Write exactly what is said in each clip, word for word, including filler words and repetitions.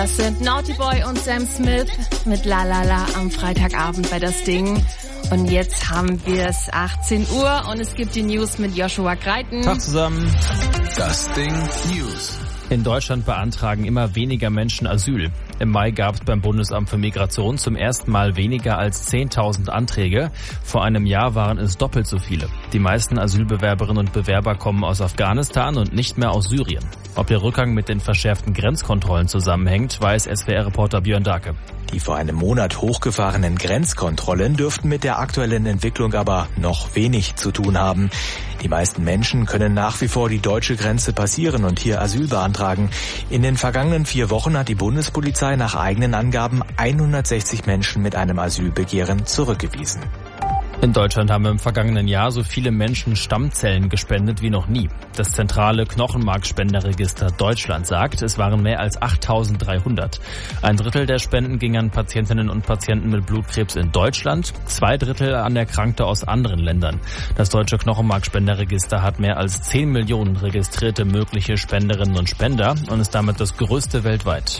Das sind Naughty Boy und Sam Smith mit La La La am Freitagabend bei Das Ding. Und jetzt haben wir es achtzehn Uhr und es gibt die News mit Joshua Greiten. Tag zusammen. Das Ding News. In Deutschland beantragen immer weniger Menschen Asyl. Im Mai gab es beim Bundesamt für Migration zum ersten Mal weniger als zehntausend Anträge. Vor einem Jahr waren es doppelt so viele. Die meisten Asylbewerberinnen und Bewerber kommen aus Afghanistan und nicht mehr aus Syrien. Ob der Rückgang mit den verschärften Grenzkontrollen zusammenhängt, weiß S W R-Reporter Björn Dake. Die vor einem Monat hochgefahrenen Grenzkontrollen dürften mit der aktuellen Entwicklung aber noch wenig zu tun haben. Die meisten Menschen können nach wie vor die deutsche Grenze passieren und hier Asyl beantragen. In den vergangenen vier Wochen hat die Bundespolizei nach eigenen Angaben hundertsechzig Menschen mit einem Asylbegehren zurückgewiesen. In Deutschland haben im vergangenen Jahr so viele Menschen Stammzellen gespendet wie noch nie. Das zentrale Knochenmarkspenderregister Deutschland sagt, es waren mehr als achttausenddreihundert. Ein Drittel der Spenden ging an Patientinnen und Patienten mit Blutkrebs in Deutschland, zwei Drittel an Erkrankte aus anderen Ländern. Das deutsche Knochenmarkspenderregister hat mehr als zehn Millionen registrierte mögliche Spenderinnen und Spender und ist damit das größte weltweit.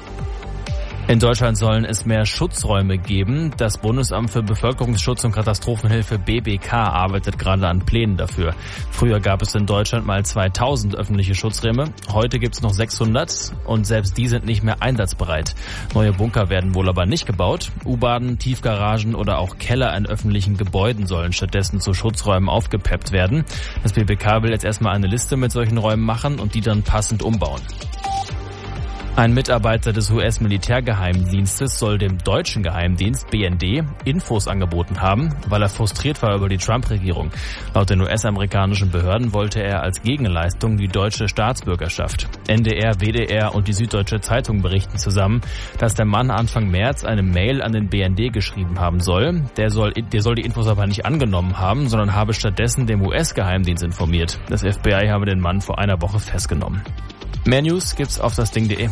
In Deutschland sollen es mehr Schutzräume geben. Das Bundesamt für Bevölkerungsschutz und Katastrophenhilfe B B K arbeitet gerade an Plänen dafür. Früher gab es in Deutschland mal zweitausend öffentliche Schutzräume. Heute gibt es noch sechshundert und selbst die sind nicht mehr einsatzbereit. Neue Bunker werden wohl aber nicht gebaut. U-Bahnen, Tiefgaragen oder auch Keller in öffentlichen Gebäuden sollen stattdessen zu Schutzräumen aufgepeppt werden. Das B B K will jetzt erstmal eine Liste mit solchen Räumen machen und die dann passend umbauen. Ein Mitarbeiter des U S-Militärgeheimdienstes soll dem deutschen Geheimdienst B N D Infos angeboten haben, weil er frustriert war über die Trump-Regierung. Laut den U S-amerikanischen Behörden wollte er als Gegenleistung die deutsche Staatsbürgerschaft. N D R, W D R und die Süddeutsche Zeitung berichten zusammen, dass der Mann Anfang März eine Mail an den B N D geschrieben haben soll. Der soll, der soll die Infos aber nicht angenommen haben, sondern habe stattdessen dem U S-Geheimdienst informiert. Das F B I habe den Mann vor einer Woche festgenommen. Mehr News gibt's auf dasding punkt de.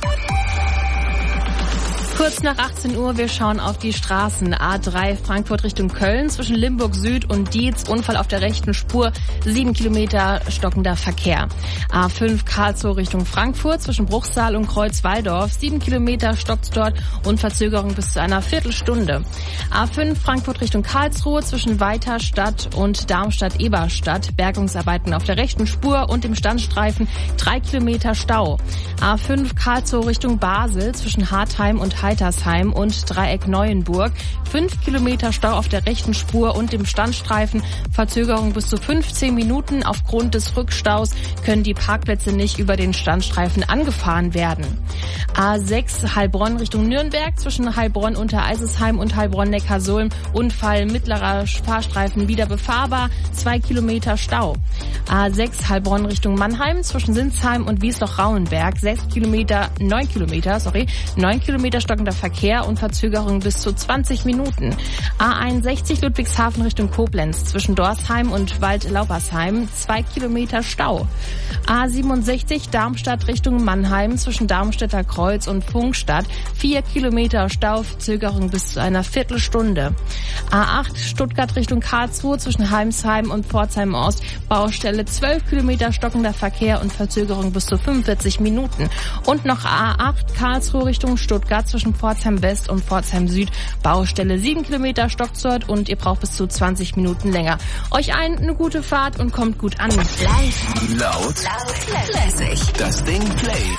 Kurz nach achtzehn Uhr, wir schauen auf die Straßen. A drei Frankfurt Richtung Köln, zwischen Limburg Süd und Dietz, Unfall auf der rechten Spur, sieben Kilometer stockender Verkehr. A fünf Karlsruhe Richtung Frankfurt, zwischen Bruchsal und Kreuz-Walldorf, sieben Kilometer stockt's dort und Verzögerung bis zu einer Viertelstunde. A fünf Frankfurt Richtung Karlsruhe, zwischen Weiterstadt und Darmstadt-Eberstadt, Bergungsarbeiten auf der rechten Spur und dem Standstreifen, drei Kilometer Stau. A fünf Karlsruhe Richtung Basel, zwischen Hartheim und Heitersheim und Dreieck Neuenburg. Fünf Kilometer Stau auf der rechten Spur und dem Standstreifen. Verzögerung bis zu fünfzehn Minuten. Aufgrund des Rückstaus können die Parkplätze nicht über den Standstreifen angefahren werden. A sechs Heilbronn Richtung Nürnberg, zwischen Heilbronn Untereisesheim und Heilbronn-Neckarsulm. Unfall, mittlerer Fahrstreifen wieder befahrbar. Zwei Kilometer Stau. A sechs Heilbronn Richtung Mannheim, zwischen Sinsheim und Wiesloch-Rauenberg. Sechs Kilometer, neun Kilometer, sorry, neun Kilometer stockender Verkehr und Verzögerung bis zu zwanzig Minuten. A einundsechzig Ludwigshafen Richtung Koblenz, zwischen Dorsheim und Wald-Laupersheim, zwei Kilometer Stau. A siebenundsechzig Darmstadt Richtung Mannheim, zwischen Darmstädter Kreuz und Funkstadt, vier Kilometer Stau, Verzögerung bis zu einer Viertelstunde. A acht Stuttgart Richtung Karlsruhe, zwischen Heimsheim und Pforzheim Ost, Baustelle, zwölf Kilometer stockender Verkehr und Verzögerung bis zu fünfundvierzig Minuten. Und noch A acht Karlsruhe Richtung Stuttgart, zwischen Pforzheim West und Pforzheim Süd, Baustelle, sieben Kilometer stockt's dort und ihr braucht bis zu zwanzig Minuten länger. Euch allen eine gute Fahrt und kommt gut an. Live, laut, lässig. Das Ding Play.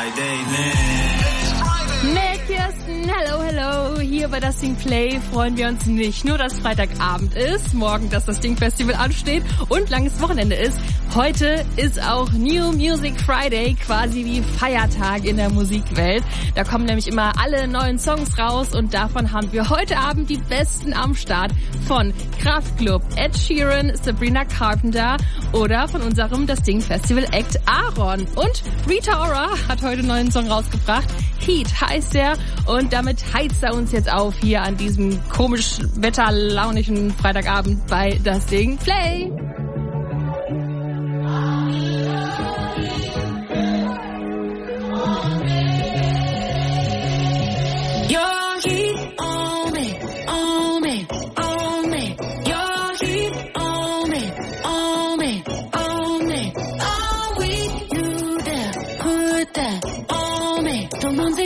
Mit Kirsten, hello, hello. Hier bei Das Ding Play freuen wir uns nicht nur, dass Freitagabend ist, morgen, dass das Ding Festival ansteht und langes Wochenende ist. Heute ist auch New Music Friday, quasi wie Feiertag in der Musikwelt. Da kommen nämlich immer alle neuen Songs raus und davon haben wir heute Abend die besten am Start von Kraftklub, Ed Sheeran, Sabrina Carpenter oder von unserem Das Ding Festival Act Aaron. Und Rita Ora hat heute einen neuen Song rausgebracht. Heat heißt er und damit heizt er uns jetzt auf hier an diesem komisch wetterlaunischen Freitagabend bei Das Ding Play. Your heat on me, on me, on me. Your heat on me, on me, on me. All we do that, put that on me. Don't want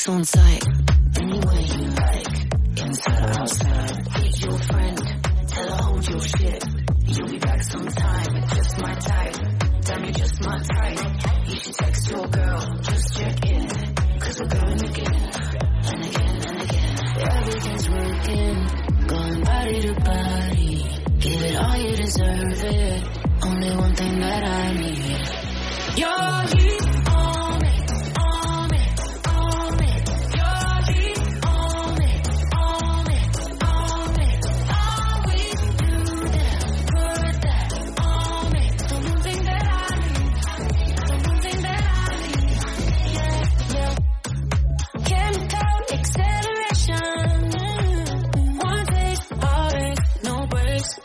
sex on site. Any way you like, inside or outside. Feed your friend, tell her hold your shit. You'll be back sometime, it's just my type. Tell me just my type. You should text your girl, just check in. Cause we're going again, and again, and again. Everything's working, going body to body. Give it all, you deserve it. Only one thing that I need. Your heat on me, on me, on me. Your heat on me, on me, on me. All we do that, put that on me. The one thing that I need, the one thing that I need. Yeah, yeah. Chemical acceleration. One take, always, no breaks.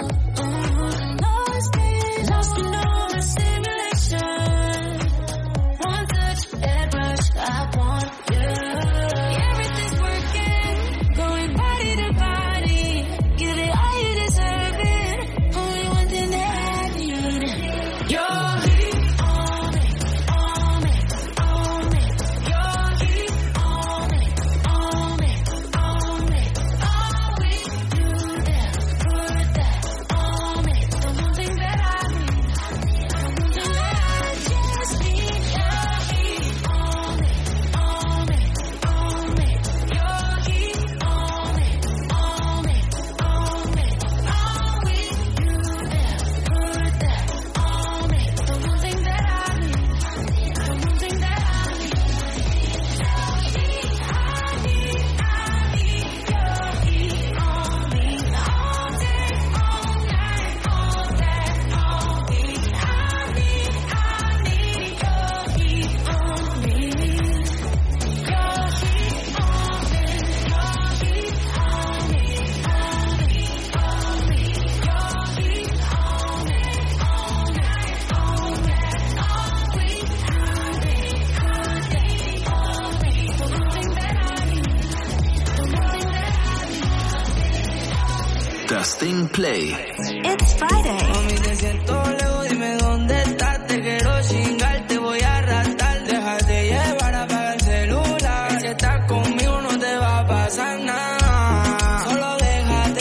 Dustin Play. It's Friday. Mami, te siento lejos, dime dónde estás. Te quiero chingar, te voy a arrastrar. Déjate llevar, apaga el celular. Y si estás conmigo no te va a pasar nada. Solo déjate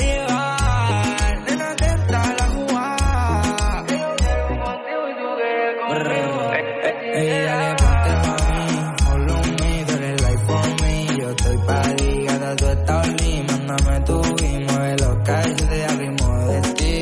llevar. Nena, que está la jugada. Yo quiero contigo y tú quieres conmigo. Ey, dale, ponte pa' mí. Follow me, tú eres like for me. Yo estoy pa' ti, gata, tú estás lindo. Mándame tu y mueve los calles de ritmo de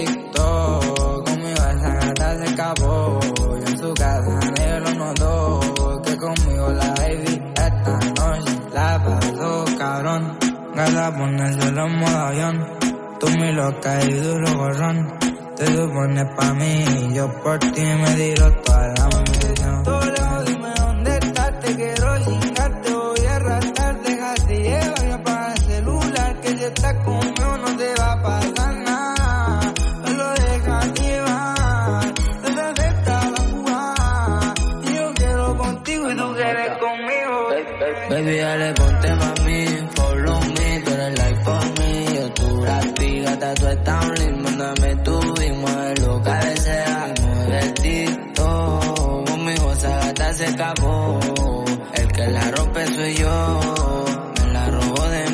TikTok. Conmigo esa gata se escapó. Yo en su casa nadie lo notó. Que conmigo la baby esta noche la pasó cabrón. Gata, ponérselo en modo avión. Tú mi loca y duro gorrón. Te supones pa' mí y yo por ti me tiro toda la munición. Todo lejos, dime dónde estás. Te quiero chingar, te voy a arrastrar. Déjate llevar y apaga el celular. Que si estás conmigo no te va a pasar nada. Solo déjate llevar. Desde esta la jugada. Y yo quiero contigo y tú quieres conmigo. Baby, dale, ponte pa' mí. Follow me, tú eres like for me. Yo tu gratis, gata, tú estás lindo. Mándame tu y mueve lo que desea. Mueve el TikTok. Conmigo esa gata se escapó. El que la rompe soy yo. Me la robó de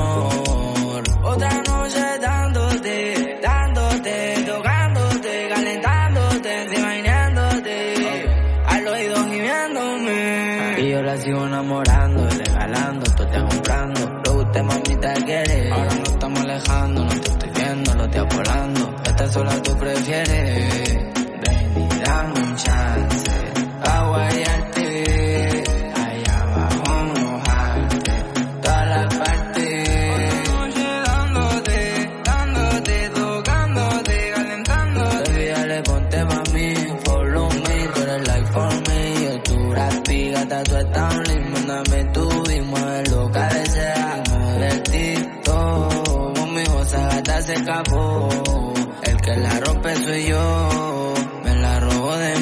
menor. Otra noche dándote, dándote, tocándote, calentándote, imaginándote. Al oído gimiéndome. Y yo la sigo enamorando, regalando, tú te comprando. Lo que usted mamita quiere. Ahora nos estamos alejando, no te estoy viendo, lo estoy volando. Esta sola tú prefieres. Ven y dame un chance. A guayarte. Allá abajo mojarte. Todas las partes. Otra noche dándote, dándote, tocándote, calentándote. Baby, dale, ponte pa' mí. Follow me, tú eres like for me. Yo tu gratis, gata, tú estás lindo. Mándame tu y mueve lo que desea. Mueve el TikTok. Conmigo esa gata se escapó. El que la rompe soy yo. Me la robó de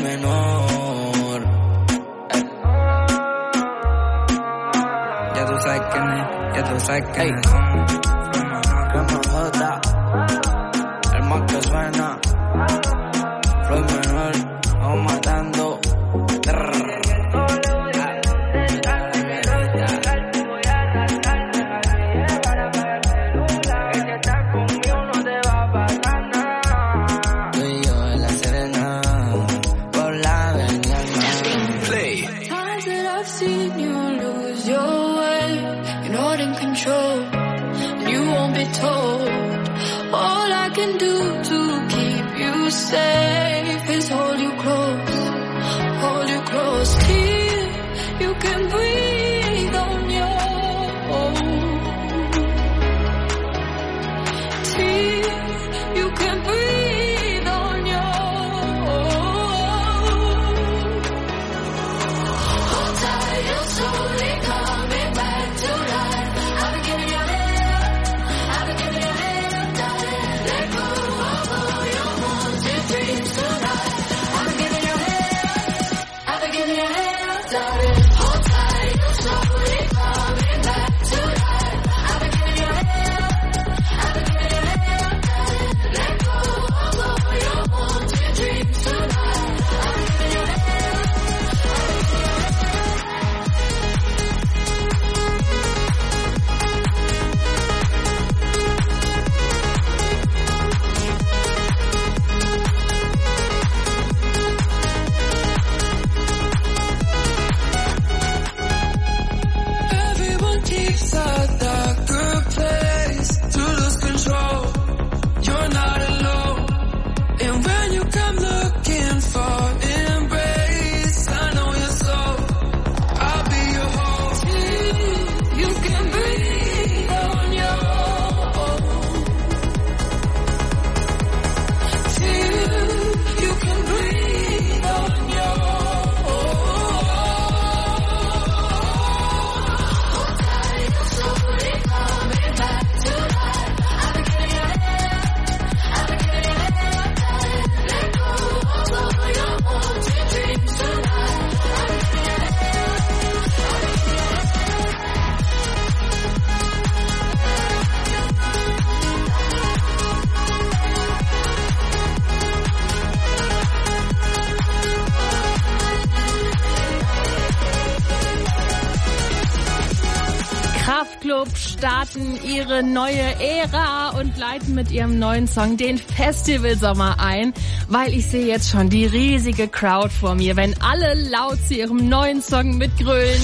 menor. Ey. Ya tú sabes quién es, ya tú sabes quién es. Ramajota, el más que suena. Floyd menor, vamos matando. safe is hold you close, hold you close till you can breathe on your own, till you can breathe on your own. Hold tight, you're slowly coming back to life. I've been giving you hell, I've been giving you hell, darling. Let go of all your wanted dreams tonight. I've been giving you hell, I've been giving you hell, darling. Hold tight, you're slowly coming back to life. I've been giving you hell, I've been giving you hell, darling. Let go of all your wanted dreams tonight. I've been giving you hell, I've been giving you everyone keeps a darker place to lose control. You're not alone. And when you come looking for embrace, I know your soul. I'll be your home. Till you can breathe on your own. Till you can breathe on your own. Hold tight, you're slowly coming back to life. I've been giving you hell, I've been giving you hell, darling. Let go of all your wanted dreams tonight. I've been giving you hell, I've been giving you Kraftklub starten ihre neue Ära und leiten mit ihrem neuen Song den Festivalsommer ein, weil ich sehe jetzt schon die riesige Crowd vor mir, wenn alle laut zu ihrem neuen Song mitgrölen.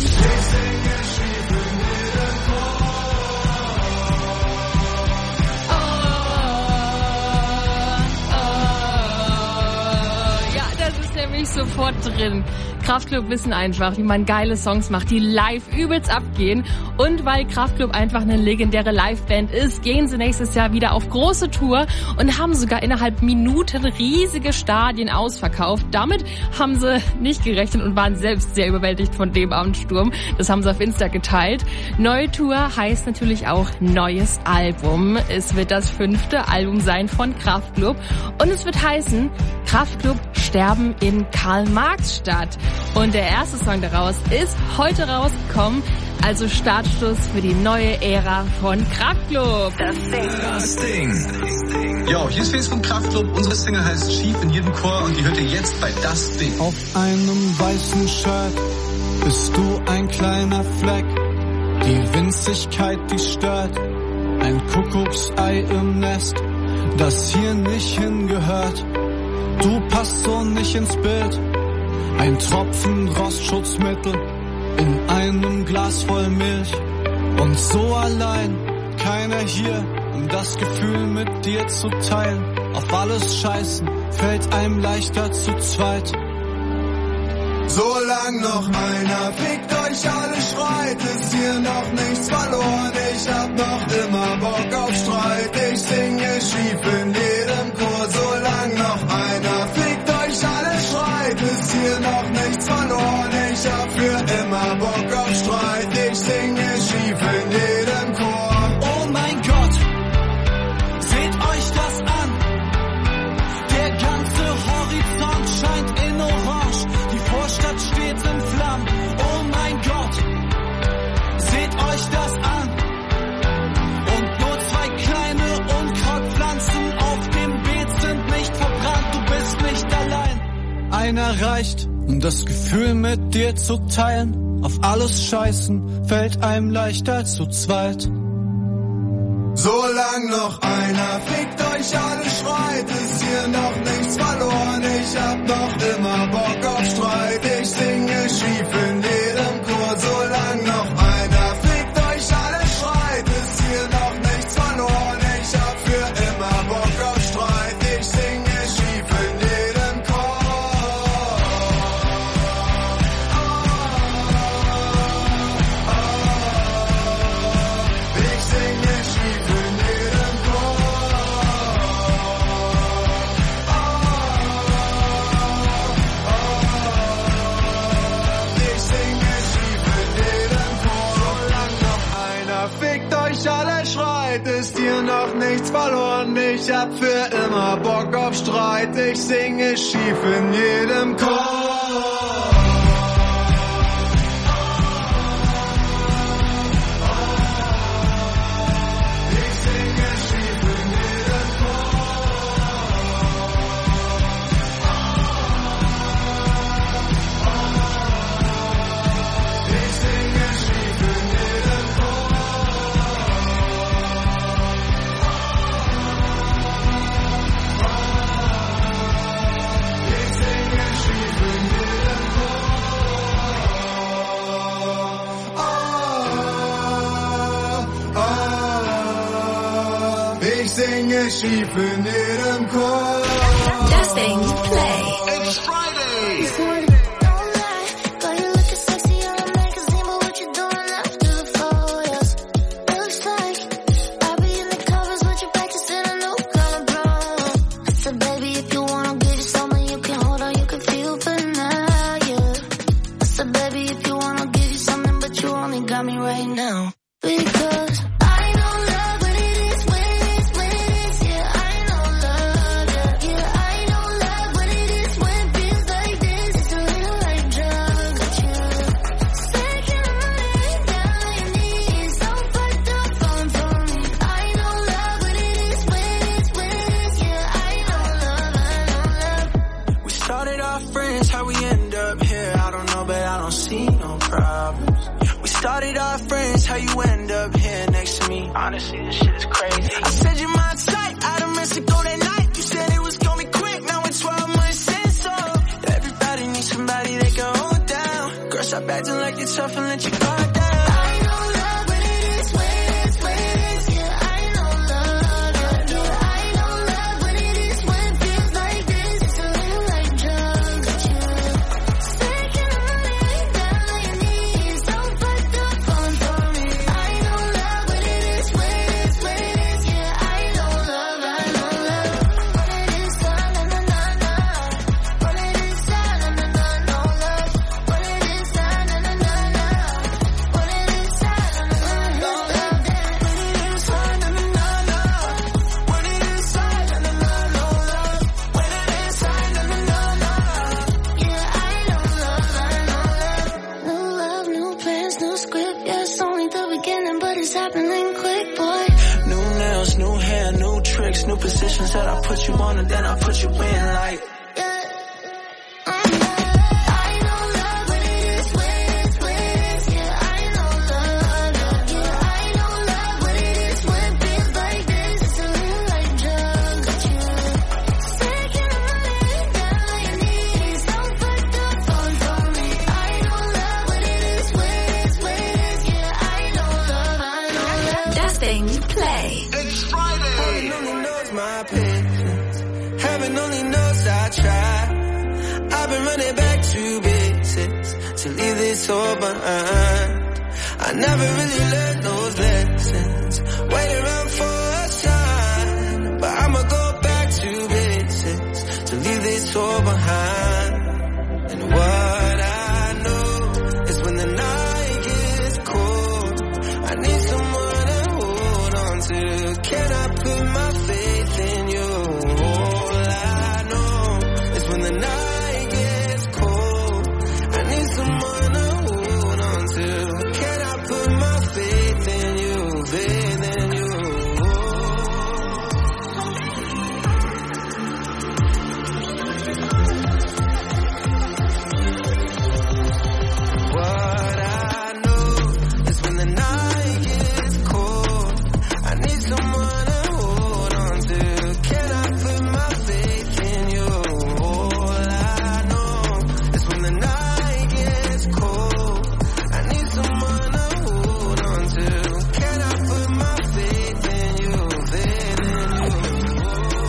Ja, das ist nämlich sofort drin. Kraftklub wissen einfach, wie man geile Songs macht, die live übelst abgehen. Und weil Kraftklub einfach eine legendäre Liveband ist, gehen sie nächstes Jahr wieder auf große Tour und haben sogar innerhalb Minuten riesige Stadien ausverkauft. Damit haben sie nicht gerechnet und waren selbst sehr überwältigt von dem Abendsturm. Das haben sie auf Insta geteilt. Neue Tour heißt natürlich auch neues Album. Es wird das fünfte Album sein von Kraftklub und es wird heißen Kraftklub sterben in Karl-Marx-Stadt. Und der erste Song daraus ist heute rausgekommen, also Startschuss für die neue Ära von Kraftklub. Das Ding. Das Ding. Yo, hier ist Felix von Kraftklub. Unsere Single heißt Schief in jedem Chor und die hört ihr jetzt bei Das Ding. Auf einem weißen Shirt bist du ein kleiner Fleck. Die Winzigkeit, die stört. Ein Kuckucksei im Nest, das hier nicht hingehört. Du passt so nicht ins Bild. Ein Tropfen Rostschutzmittel in einem Glas voll Milch. Und so allein, keiner hier, um das Gefühl mit dir zu teilen. Auf alles scheißen, fällt einem leichter zu zweit. Solang noch einer fickt euch alle, schreit, ist hier noch nichts verloren. Ich hab noch immer Bock auf Streit, ich singe schief in jedem Chor. Solang noch einer fickt euch alle, schreit, ist hier noch nichts verloren. Ich hab für immer Bock auf Streit, ich singe schief in jedem Chor. Oh mein Gott, seht euch das an. Der ganze Horizont scheint in Orange. Die Vorstadt steht in Flammen. Oh mein Gott, seht euch das an. Und nur zwei kleine Unkrautpflanzen auf dem Beet sind nicht verbrannt. Du bist nicht allein. Einer reicht, um das Gefühl mit dir zu teilen. Auf alles scheißen fällt einem leichter zu zweit. Solang noch einer fickt euch alle, schreit, ist hier noch nichts verloren. Ich hab noch immer Bock auf Streit, ich singe schief in jedem Chor. Solang noch einer fickt euch alle, schreit, ist hier noch nichts verloren. Ich hab für immer Bock auf Streit, ich singe schief in jedem Chor. nichts verloren, ich hab für immer Bock auf Streit, ich singe schief in jedem Chor. Singe schief in jedem Chor. Das Ding Play. It's Friday. Honestly, this shit is crazy. I said you're my type, out of Mexico that night. You said it was gonna be quick, now it's twelve months in, so everybody needs somebody they can hold down. Girl, stop acting like you're tough and let your guard down. I know love, but it is when it's, when it's, yeah, I know love, yeah, yeah, I know love, but it is when it feels like this. It's a little like drugs, but you're taking the money down on your knees. Don't fuck the phone for me. I know love, but it is when it's, when it's, yeah, I know love, I know love. But it is, na na na na na. But it is, na na na na, no love. But it is, na na na na na. But it is, na na na na, no love. But it is, na na na na na. But it is, na na na na, no love. But it is, na na na na na. Yeah, I know love, I know love. New love, new plans, new script. Yeah, it's only the beginning, but it's happening quick, boy. New nails, new hair, new tricks, new positions that I put you on and then I put you in like. Das Ding Play. It's Friday. Heaven only knows my patience. Heaven only knows I try. I've been running back to basics to leave this all behind. I never really learned those lessons. Wait around for a sign, but I'ma go back to basics to leave this all behind. And what I know is when the night gets cold, I need someone to hold on to. Can I put my faith in you? All I know is when the night gets cold, I need someone to hold on to. Can I put my faith in you, faith in you? What I know is when the night gets cold, I need someone to hold on to. Can I put my faith in you? All I know is when the night gets cold, I need someone to hold on to. Can I put my faith in you, faith in you?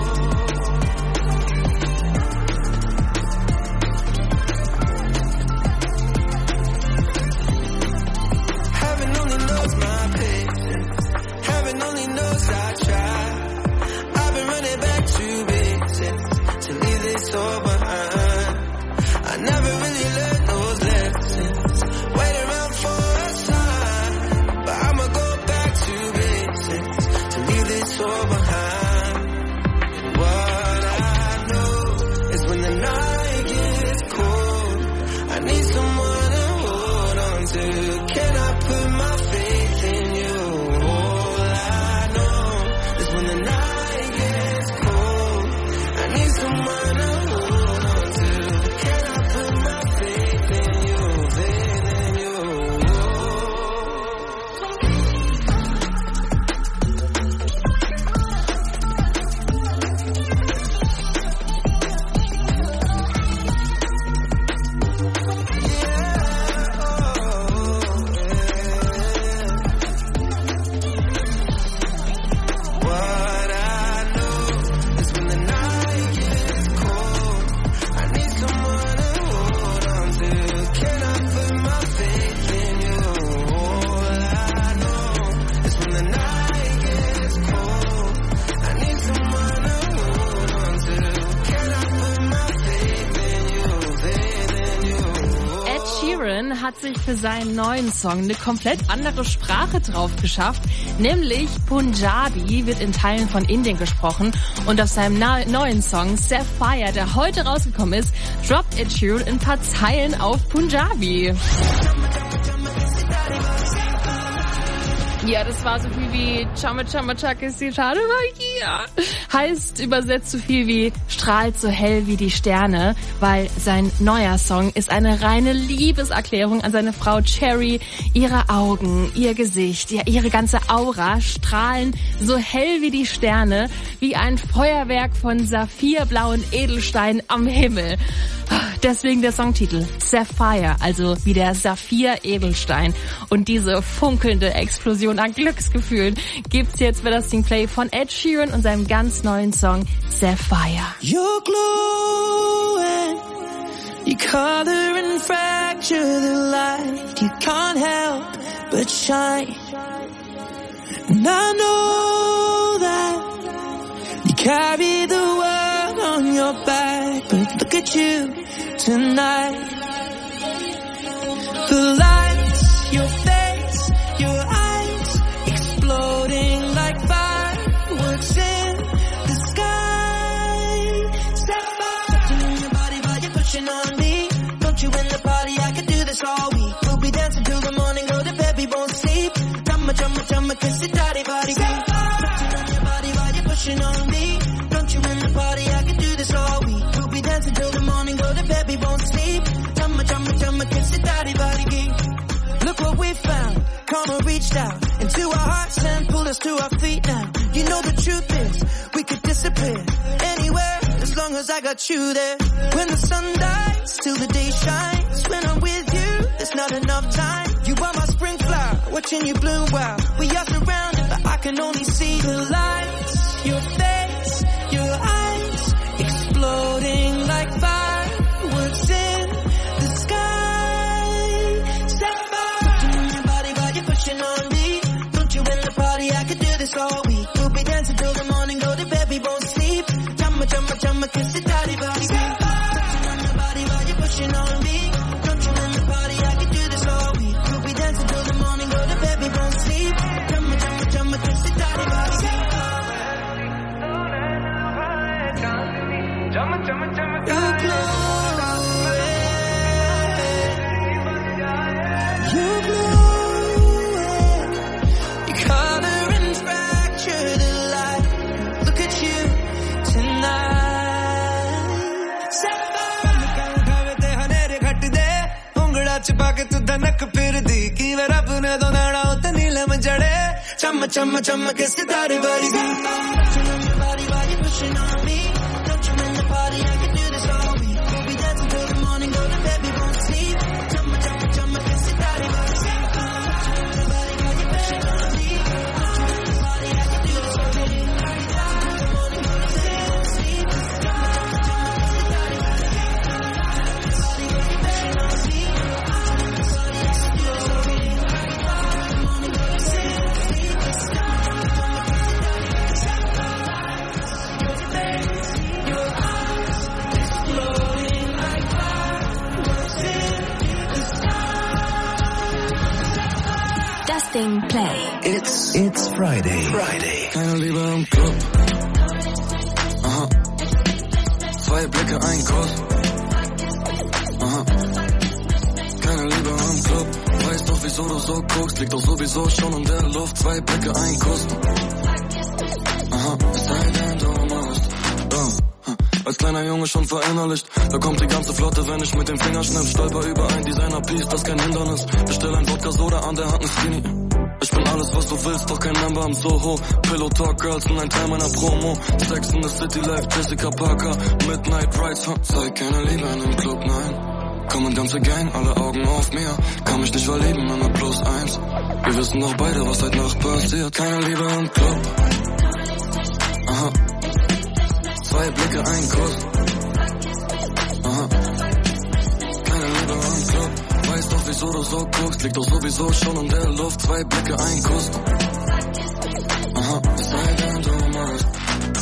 Heaven only knows my patience. Heaven only knows I try. I've been running back to basics to leave this all behind. I never really learned those lessons. Wait around for a sign, but I'ma go back to basics to leave this all behind. hat sich für seinen neuen Song eine komplett andere Sprache drauf geschafft, nämlich Punjabi wird in Teilen von Indien gesprochen und auf seinem na- neuen Song Sapphire, der heute rausgekommen ist, droppt Ed Sheeran ein paar Zeilen auf Punjabi. Ja, das war so viel wie Chama Chama Chakisi Chade Magia. Heißt übersetzt so viel wie strahlt so hell wie die Sterne, weil sein neuer Song ist eine reine Liebeserklärung an seine Frau Cherry. Ihre Augen, ihr Gesicht, ja, ihre ganze Aura strahlen so hell wie die Sterne, wie ein Feuerwerk von saphirblauen Edelsteinen am Himmel. Deswegen der Songtitel Sapphire, also wie der Saphir-Edelstein. Und diese funkelnde Explosion an Glücksgefühlen gibt's jetzt für das Sing Play von Ed Sheeran und seinem ganz neuen Song Sapphire. You're glowing, you color and fracture the light. You can't help but shine. And I know that you carry the world on your back, but look at you tonight. The lights, your face, your eyes, exploding like fireworks in the sky. Sapphire, touching on your body while you're pushing on me. Don't you in the party? I could do this all week. We'll be dancing till the morning, go to bed, we won't sleep. Chumma, chumma, chumma, kiss the daddy body. Touching on your body while you're pushing on me. Don't you in the party? I could do this all week. We'll be dancing till the morning, go to bed, we won't sleep. Chumma, chumma, chumma, kiss the daddy body. Look what we found. Karma reached out into our hearts and pulled us to our feet now. You know the truth is, we could disappear anywhere as long as I got you there. When the sun dies, till the day shines. When I'm with you, there's not enough time. You are my spring flower, watching you bloom wild. We are surrounded, but I can only see the lights. Your face, your eyes, exploding like fireworks in the sky. Sapphire, touching on your body while you're pushing on me. Don't you in the party? I could do this all week. We'll be dancing till the morning, go to bed, we won't sleep. Chumma, chumma, chumma, kiss the daddy body. Touching on your body while you're pushing on me. Don't you in the party? I could do this all week. We'll be dancing till the morning, go to bed, we won't sleep. Chumma, chumma, chumma, kiss the daddy body. You're glowing, you're glowing, you color and fracture the light. Look at you tonight. Sapphire, te hanere ghat de, ungla chpa ke tu dhanak phir di. Ki var apne do nada utte neelam jade. Cham cham cham ke sitare bari di. Touching on your body while you're pushing on me. Don't you in the party? I can do this all week. We'll be dancing till the morning, go to bed, we won't sleep. Chum chum chum ke sitare bari di. Touching on your body while you're pushing on me. Don't you in the party? I can do this all week. We'll be dancing till the morning, go to bed, we won't sleep. Chum chum chum ke sitare bari di. Body while you're pushing on me. Body I can do this all week. Morning, go to bed, we won't sleep. Chum chum chum ke Sing Play. It's It's Friday. Friday. Keine Liebe im Club. Aha. Zwei Blicke, ein Kuss. Aha. Keine Liebe im Club. Weiß doch, wieso du so guckst. Liegt doch sowieso schon in der Luft. Zwei Blicke, ein Kuss. Aha. Es sei denn, du musst. Oh. Als kleiner Junge schon verinnerlicht. Da kommt die ganze Flotte, wenn ich mit dem Finger schnipp. Stolper über ein Designer-Piece, das kein Hindernis. Bestell ein Wodka-Soda an der Hand, ne Skinny. Ich bin alles, was du willst, doch kein Member im Soho. Pillow Talk Girls sind ein Teil meiner Promo. Sex in the City Life, Jessica Parker. Midnight Rides, huh? Zeig keine Liebe in dem Club, nein. Komm und ganze Gang, alle Augen auf mir. Kann mich nicht verlieben, immer plus eins. Wir wissen doch beide, was heute Nacht passiert. Keine Liebe im Club. Aha. Zwei Blicke, ein Kuss. Aha. Keine Liebe im Club. Weiß doch, wieso du so guckst. Liegt doch sowieso schon in der Luft. Zwei Blicke, ein Kuss. Aha. Es sei denn, du musst.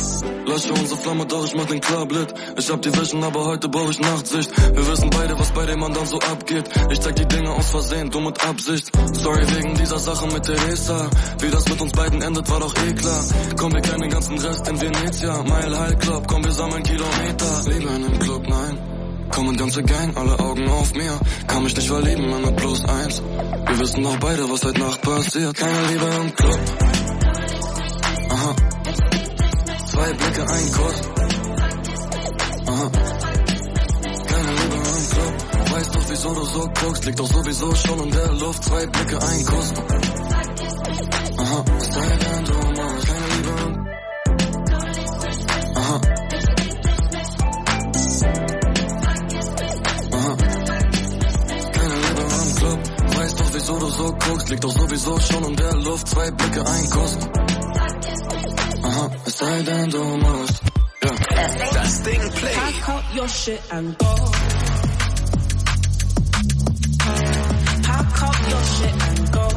Lösche unsere Flamme, doch ich mach den Club lit. Ich hab die Vision, aber heute brauch ich Nachtsicht. Wir wissen beide, was bei dem anderen so abgeht. Ich zeig die Dinge aus Versehen, dumm mit Absicht. Sorry wegen dieser Sache mit Teresa. Wie das mit uns beiden endet, war doch eh klar. Komm, wir kennen den ganzen Rest in Venezia. Mile High Club, komm, wir sammeln Kilometer. Liebe in dem Club, nein. Kommen ganze Gang, alle Augen auf mir. Kann mich nicht verlieben, immer plus eins. Wir wissen doch beide, was heute Nacht passiert. Keine Liebe im Club. Aha. Zwei Blicke, ein Kuss. Aha. Keine Liebe im Club. Weißt doch, wieso du so guckst. Liegt doch sowieso schon in der Luft. Zwei Blicke, ein Kuss. Aha. Es sei denn, du machst keine Liebe im Aha. Aha. Keine Liebe im Club. Weißt doch, wieso du so guckst. Liegt doch sowieso schon in der Luft. Zwei Blicke, ein Kuss. Aha, es sei denn, du musst. Ja. Das Ding Play. Pack up your shit and go. Pack up your shit and go.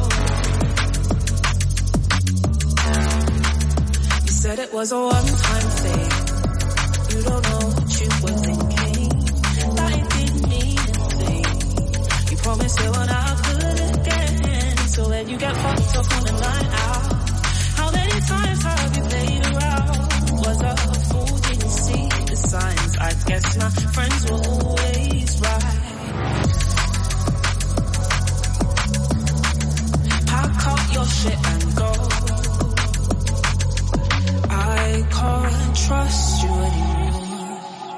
You said it was a one-time thing. You don't know what you were thinking. That it didn't mean a thing. You promised it won't happen again. So when you get fucked up on a night out, how many times have you played around? Was I a fool? Didn't see the signs. I guess my friends were always right. Pack up your shit and go. I can't trust you anymore.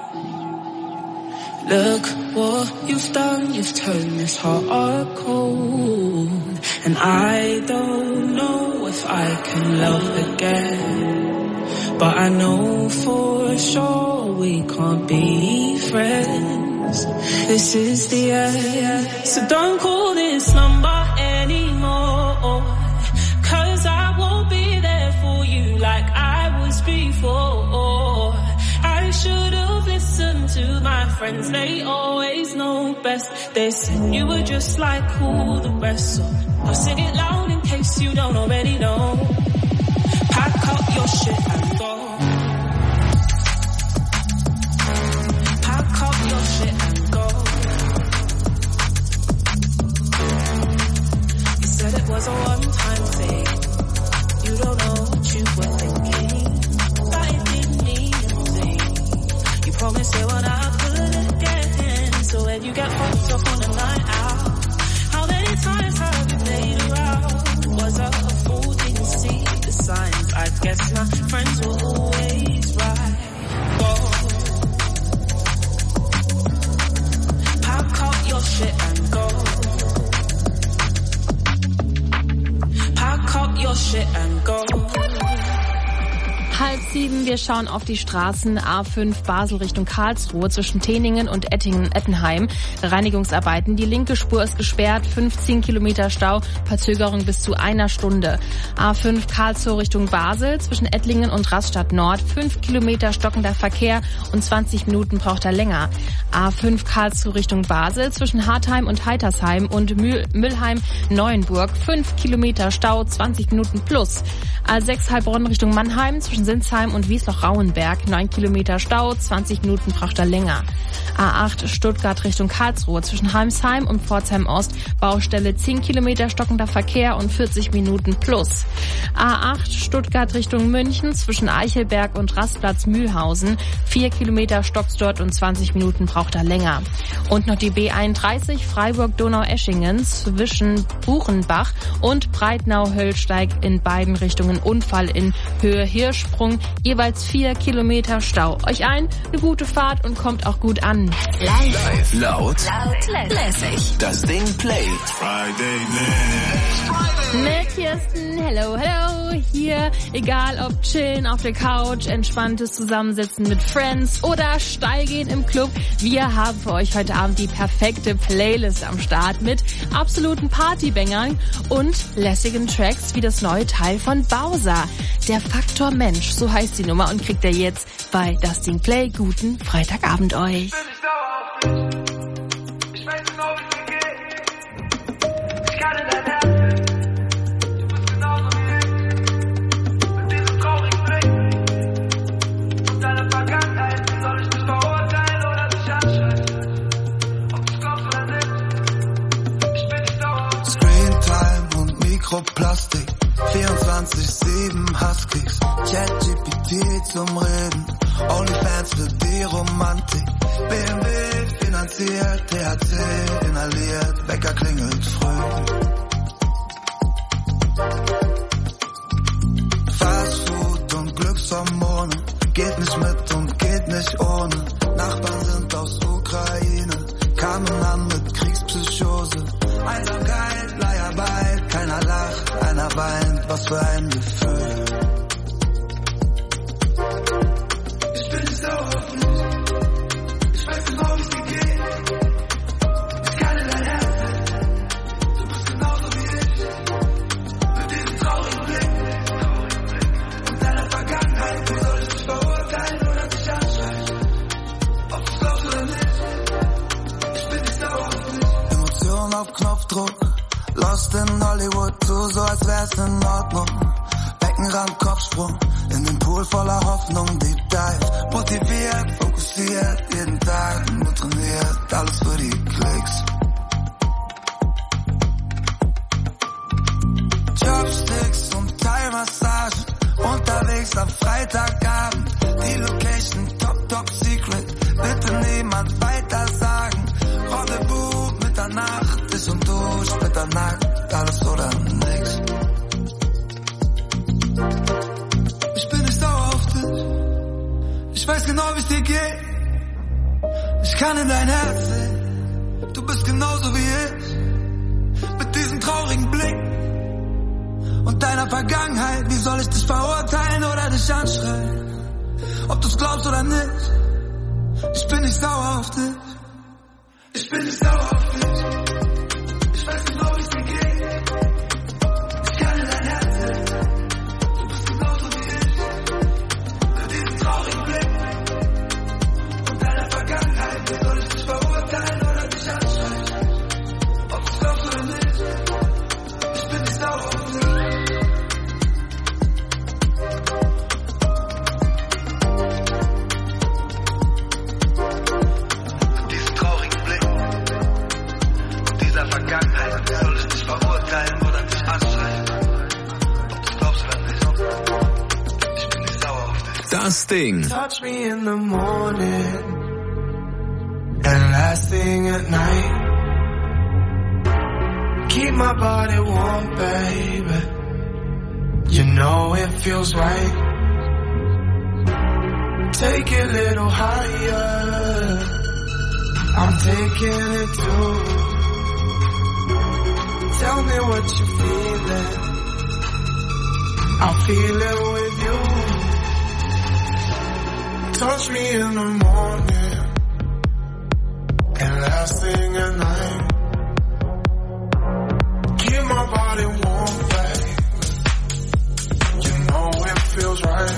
Look what you've done. You've turned this heart cold. And I don't know if I can love again, but I know for sure we can't be friends. This is the end, so don't call this number anymore, cause I won't be there for you like I was before. I should have listened to my friends, they always know best. They said you were just like all the rest, so I'll sing it loud in case you don't already know. Pack up your shit and go. Pack up your shit and go. You said it was a one-time thing. You don't know what you were thinking. That it didn't mean a thing. You promised it would happen again. So when you get fucked up on a night out, how many times have you played around? Was I a fool? Didn't see the signs. I guess my friends were always right. Go. Pack up your shit and go. Pack up your shit and go. Halb sieben, wir schauen auf die Straßen A fünf Basel Richtung Karlsruhe zwischen Teningen und Ettingen-Ettenheim. Reinigungsarbeiten, die linke Spur ist gesperrt, fünfzehn Kilometer Stau, Verzögerung bis zu einer Stunde. A fünf Karlsruhe Richtung Basel zwischen Ettlingen und Rastatt Nord, fünf Kilometer stockender Verkehr und zwanzig Minuten braucht er länger. A fünf Karlsruhe Richtung Basel zwischen Hartheim und Heitersheim und Müllheim-Neuenburg, fünf Kilometer Stau, zwanzig Minuten plus. A sechs Heilbronn Richtung Mannheim zwischen Sinsheim und Wiesloch-Rauenberg, neun Kilometer Stau, zwanzig Minuten braucht er länger. A acht Stuttgart Richtung Karlsruhe zwischen Heimsheim und Pforzheim Ost, Baustelle zehn Kilometer stockender Verkehr und vierzig Minuten plus. A acht Stuttgart Richtung München zwischen Eichelberg und Rastplatz Mühlhausen, vier Kilometer stockst dort und zwanzig Minuten braucht er länger. Und noch die B einunddreißig Freiburg-Donau-Eschingen zwischen Buchenbach und Breitnau-Höllsteig in beiden Richtungen Unfall in Höhe Hirschsprung, jeweils vier Kilometer Stau. Euch ein, eine gute Fahrt und kommt auch gut an. Live, laut, laut, lässig. Das Ding Play. Friday Mit Kirsten, hello, hello, hier, egal ob chillen auf der Couch, entspanntes Zusammensitzen mit Friends oder steil gehen im Club, wir haben für euch heute Abend die perfekte Playlist am Start mit absoluten Partybängern und lässigen Tracks wie das neue Teil von Bowser. Der Faktor Mensch, so heißt die Nummer und kriegt ihr jetzt bei Das Ding Play. Guten Freitagabend euch. Ich weiß genau, wie es geht. Ich kann in dein Herz. Du bist genauso wie ich. Mit diesem traurigen Blick. Onlyfans für die Romantik. B M W finanziert, T H C inhaliert, Wecker klingelt früh. Fast Food und Glückshormone, geht nicht mit und geht nicht ohne. Nachbarn sind aus Ukraine, kamen an mit Kriegspsychose. Einsamkeit, Leiharbeit, keiner lacht, einer weint, was für ein Gefühl. Ich bin nicht sauer auf dich, ich weiß genau, wie es dir geht. Ich kann in dein Herz sehen, du bist genauso wie ich. Mit diesem traurigen Blick und deiner Vergangenheit, wie soll ich dich verurteilen oder dich anschreien? Ob du's glaubst oder nicht, ich bin nicht sauer auf dich. Emotionen auf Knopfdruck, lost in Hollywood, tu so als wär's in Ordnung. Beckenrand, Kopfsprung, in den Pool voller Hoffnung, Deep Dive. Motiviert, fokussiert, jeden Tag nur trainiert, alles für die Klicks. Chopsticks und Thai-Massagen, unterwegs am Freitagabend. Die Location top, top secret, bitte niemand weiter sagen. Rendezvous Mitternacht, ich und du, splitternackt, alles oder nix. Ich bin nicht sauer auf dich, ich weiß genau, wie es dir geht. Ich kann in dein Herz sehen, du bist genauso wie ich. Mit diesem traurigen Blick und deiner Vergangenheit, wie soll ich dich verurteilen oder dich anschreien? Ob du's glaubst oder nicht, ich bin nicht sauer auf dich. Ich bin nicht sauer auf dich, ich weiß genau, wie es dir geht. Ich kann in dein Herz sehen, du bist genauso wie ich. Mit diesem traurigen Blick und deiner Vergangenheit, wie soll ich dich verurteilen oder dich anschreien? Ob du's glaubst oder nicht, ich bin nicht sauer auf dich. Vergangenheit, soll ich dich verurteilen oder dich anschreien? Ob du glaubst oder nicht, ich bin nicht sauer auf dich. Das Ding. Touch me in the morning and last thing at night. Keep my body warm, baby. You know it feels right. Take it a little higher. I'm taking it too. Tell me what you're feeling, I'll feel it with you. Touch me in the morning and last thing at night. Keep my body warm, babe. You know it feels right.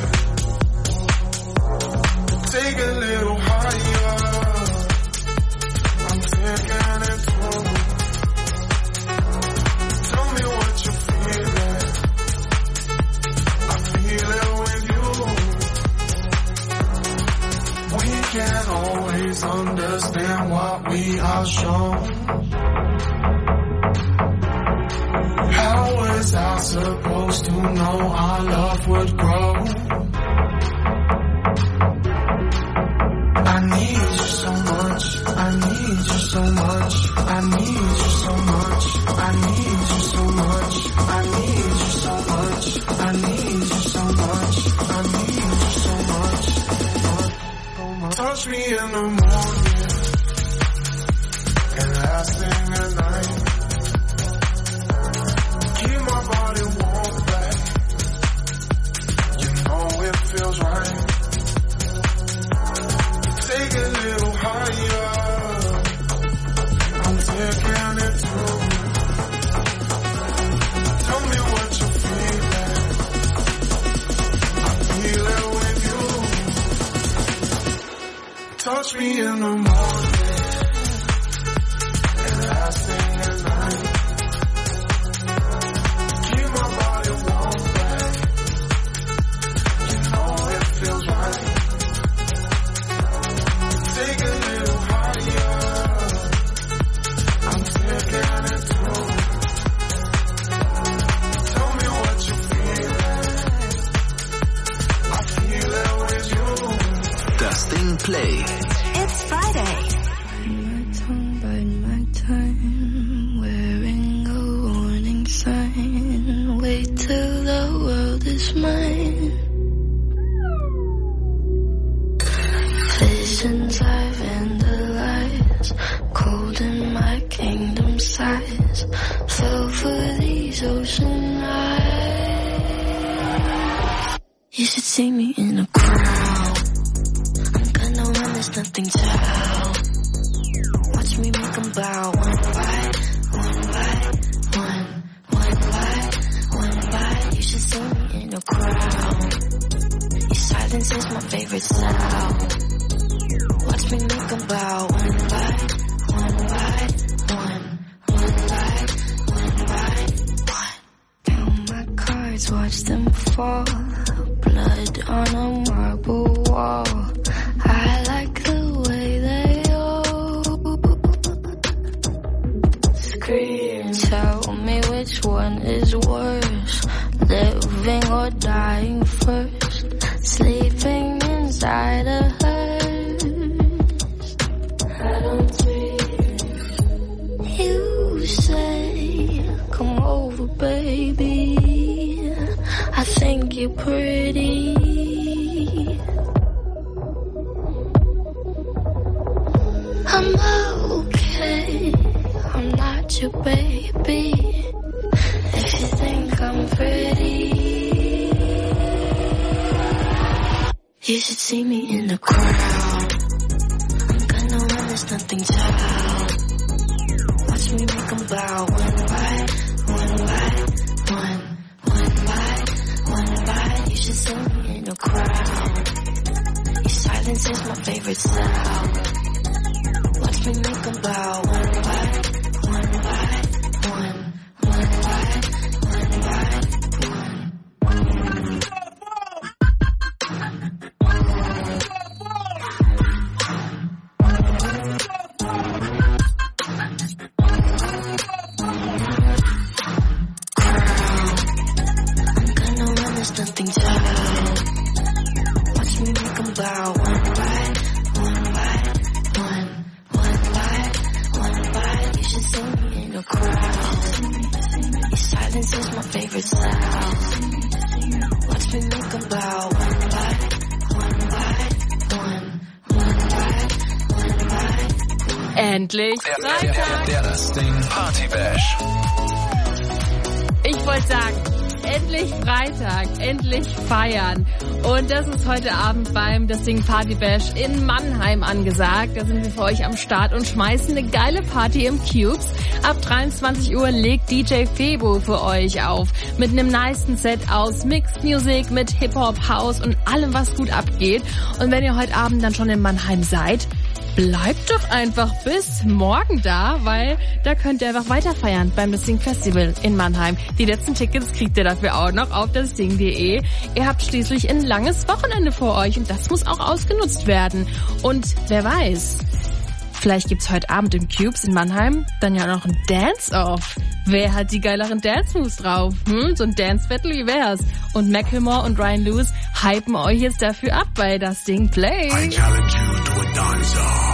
Take a little higher, I'm taking it through. Can't always understand what we are shown. How was I supposed to know our love would grow? I need you so much, I need you so much, I need you so much, I need you so much, I need you so much, I need you so much, I need you so much. Touch me in the morning and last thing at night. Keep my body warm, babe. You know it feels right. Take it a little higher. I'm taking it through. Tell me what you're feeling. I feel it with you. Touch me in the morning and last thing at night. Keep my body warm, babe. You know it feels right. Take a little higher. I'm taking it through. Tell me what you're feeling. I feel it with you. Das Ding Play. It's Friday. My tongue bite my time, wearing a warning sign. Wait till the world is mine. Visions I vandalize, cold in my kingdom size. Fell for these ocean eyes. You should see me in a crowd. I'm gonna run, there's nothing to help. Watch me make them bow one by one by one, one by one by. You should see me in a crowd. Your silence is my favorite sound. Watch me make them bow one by one by one, one by one by one. Count my cards, watch them fall. Blood on a marble wall. I like the way they all scream. Tell me which one is worse, living or dying first. Sleeping inside a hearse. I don't dream. You say, come over, baby. I think you're pretty. I'm okay. I'm not your baby. If you think I'm pretty, you should see me in the crowd. I'm gonna run, there's nothing to help. Watch me make them bow one by one by one, one by one by. You should see me in a crowd. Your silence is my favorite sound. Watch me make them bow one by one by one, one by one by one. Nothing to help. Watch me make them bow one by one by one, one by one by. You should see me in a crowd. Your silence is my favorite sound. Watch me make them bow one by one by one, one by one by one. Endlich Freitag. Der, der, das Ding Party Bash. Ich wollte sagen, endlich Freitag, endlich feiern. Und das ist heute Abend beim Das Ding Party Bash in Mannheim angesagt. Da sind wir für euch am Start und schmeißen eine geile Party im Cubes. Ab dreiundzwanzig Uhr legt D J Febo für euch auf. Mit einem nicen Set aus Mixed Music, mit Hip-Hop, House und allem, was gut abgeht. Und wenn ihr heute Abend dann schon in Mannheim seid, bleibt doch einfach bis morgen da, weil da könnt ihr einfach weiter feiern beim Das Ding Festival in Mannheim. Die letzten Tickets kriegt ihr dafür auch noch auf dasding punkt de. Ihr habt schließlich ein langes Wochenende vor euch und das muss auch ausgenutzt werden. Und wer weiß, vielleicht gibt's heute Abend im Cubes in Mannheim dann ja noch ein Dance-Off. Wer hat die geileren Dance-Moves drauf? Hm, so ein Dance-Battle, wie wär's? Und Macklemore und Ryan Lewis hypen euch jetzt dafür ab bei Das Ding Play. I challenge you to a dance-off.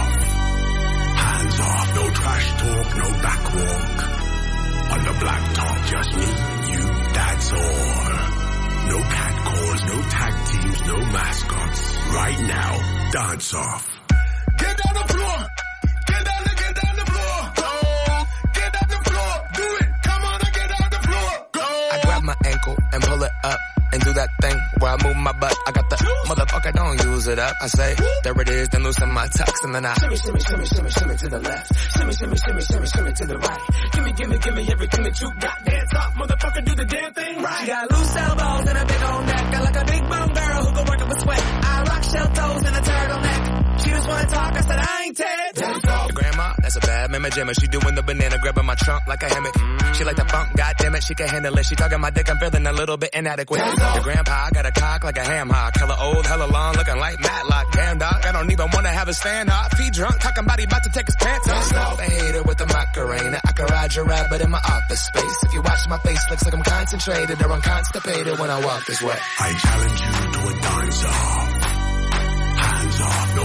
Hands off, no trash talk, no backwalk. On the black top, just me, you, that's all. No cat calls, no tag teams, no mascots. Right now, dance off. Get on the floor! Get down, get down the floor! Go! Get up the floor! Do it! Come on and get out the floor! Go! I grab my ankle and pull it up and do that thing where I move my butt. I got the motherfucker, don't use it up. I say, there it is, then loosen my tux and then I shimmy, shimmy, shimmy, shimmy, shimmy to the left. Shimmy, shimmy, shimmy, shimmy, shimmy to the right. Gimme, gimme, gimme everything that you got. Dance off, motherfucker, do the damn thing right. She got loose elbows and a big old neck. I like a big bone girl who can work up a sweat. I rock shell toes and a turtleneck. She just wanna talk, I said I ain't Ted. Your grandma, that's a bad mama jammer. She doing the banana, grabbing my trunk like a hammock. Mm. She like the funk, goddamn it, she can handle it. She talking my dick, I'm feeling a little bit inadequate. Your grandpa got a cock like a ham hock. Hella old, hella long, looking like Matlock. Damn dog, I don't even wanna have a stand off. He drunk, talking about he about to take his pants off. I hate it with the Macarena. I can ride your rabbit in my office space. If you watch my face, looks like I'm concentrated or I'm constipated when I walk this way. I challenge you to a dance off. Hands off, no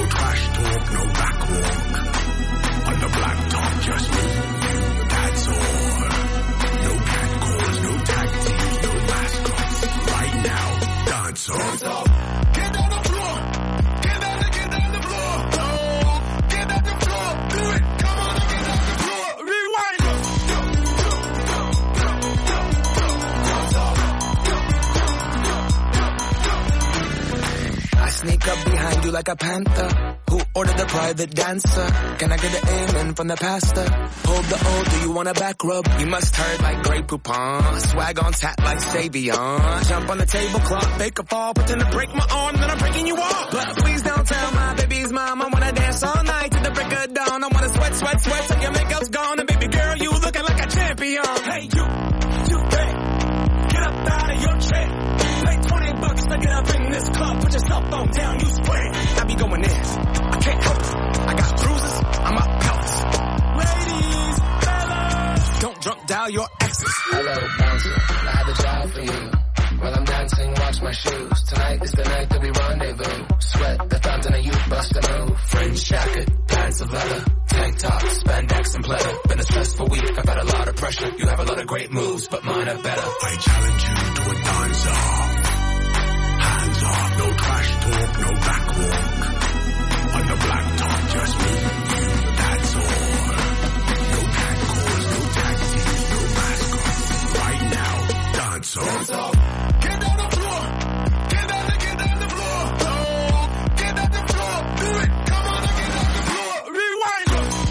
talk, no back walk. On the black top, just me, you, that's all. No cat calls, no tag teams, no mascots. Right now, dance off. Dance off. Get down the floor. Get down, get down the floor. Oh, get down the floor. Do it. Come on, get down the floor. Rewind. I sneak up behind you like a panther. Who ordered the private dancer? Can I get an amen from the pastor? Hold the O, do you want a back rub? You must hurt like Grey Poupon. Swag on tap like Savion. Jump on the tablecloth, make a fall, pretend to break my arm, then I'm breaking you off. But please don't tell my baby's mom I wanna dance all night to the break of dawn. I wanna sweat, sweat, sweat till your makeup's gone. And baby girl, you looking like a champion. Hey you, you bet. Get up out of your chair. Pay twenty bucks to get up in this club. Put your cell phone down, you swear. I be going in. I can't help it. I got bruises, I'm up pelts. Ladies, fellas, don't drunk dial your exes. Hello, bouncer, I have a job for you. While I'm dancing, watch my shoes. Tonight is the night that we rendezvous. Sweat the fountain of youth, bust a move. Fringe jacket, pants of leather. Tank top, spandex and pleather. Been a stressful week, I've had a lot of pressure. You have a lot of great moves, but mine are better. I challenge you to a dance-off. Hands off, no trash talk, no back walk. On the black top, just me, that's all. No cat calls, no tag teams, no mascots. Right now, dance off. Get down the floor. Get down, get down the floor. Oh, get down the floor. Do it. Come on, get down the floor. Rewind.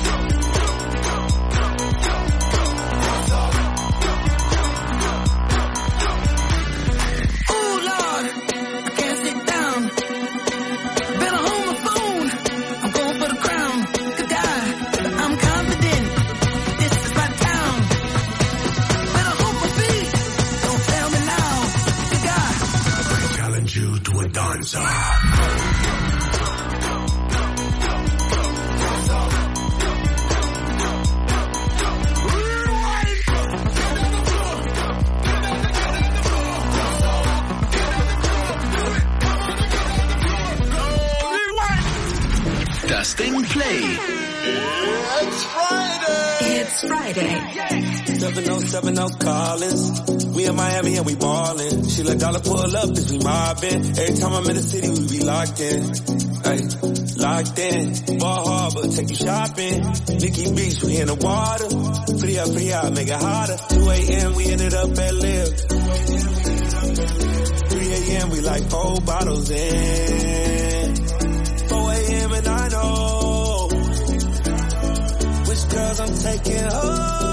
Oh Lord, I can't sit down. Better hold my phone. I'm going for the crown. Could die, but I'm confident. This is my town. Better hold my feet. Don't fail me now. Good God. I challenge you to a dance-off. Das Ding Play. It's Friday. It's Friday. seven oh seven oh Collins. We in Miami and we ballin'. She let dollar pull up cause we mobbin'. Every time I'm in the city we be locked in. Ay, locked in. Ball Harbor, take you shopping. Nikki Beach, we in the water. Free up, free out, make it hotter. two a.m. we ended up at Live. three a.m. we like four bottles in. four a.m. and I know which girls I'm taking home.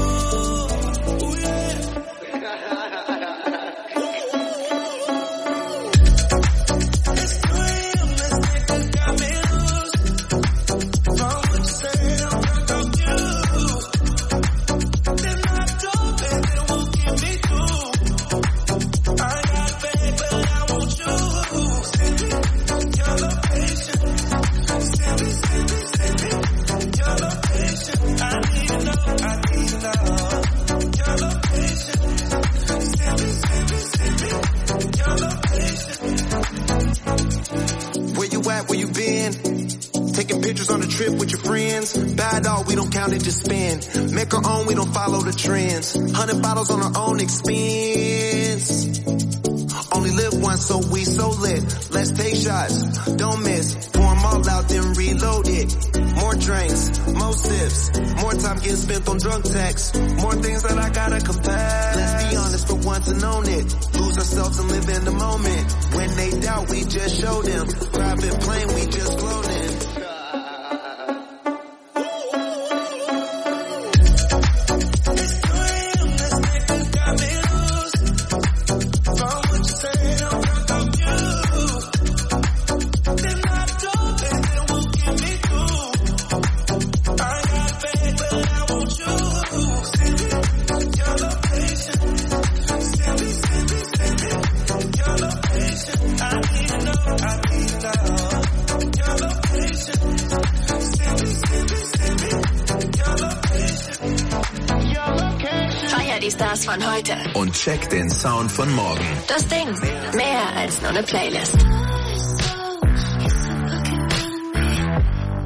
With your friends, bad dog, we don't count it, just spend. Make our own, we don't follow the trends. Hundred bottles on our own expense. Only live once, so we so lit. Let's take shots, don't miss. Pour them all out, then reload it. More drinks, more sips. More time getting spent on drunk texts. More things that I gotta confess. Let's be honest for once and own it. Lose ourselves and live in the moment. When they doubt, we just show them. Private plane, we just float in. Stars von heute. Und check den Sound von morgen. Das Ding. Mehr als nur eine Playlist.